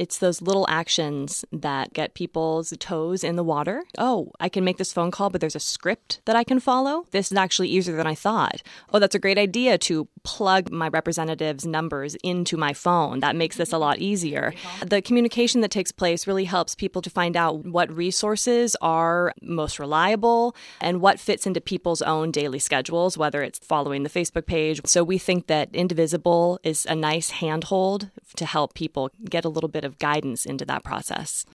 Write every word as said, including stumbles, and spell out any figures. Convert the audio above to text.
It's those little actions that get people's toes in the water. Oh, I can make this phone call, but there's a script that I can follow. This is actually easier than I thought. Oh, that's a great idea to plug my representative's numbers into my phone. That makes this a lot easier. The communication that takes place really helps people to find out what resources are most reliable and what fits into people's own daily schedules, whether it's following the Facebook page. So we think that Indivisible is a nice handhold to help people get a little bit of guidance into that process.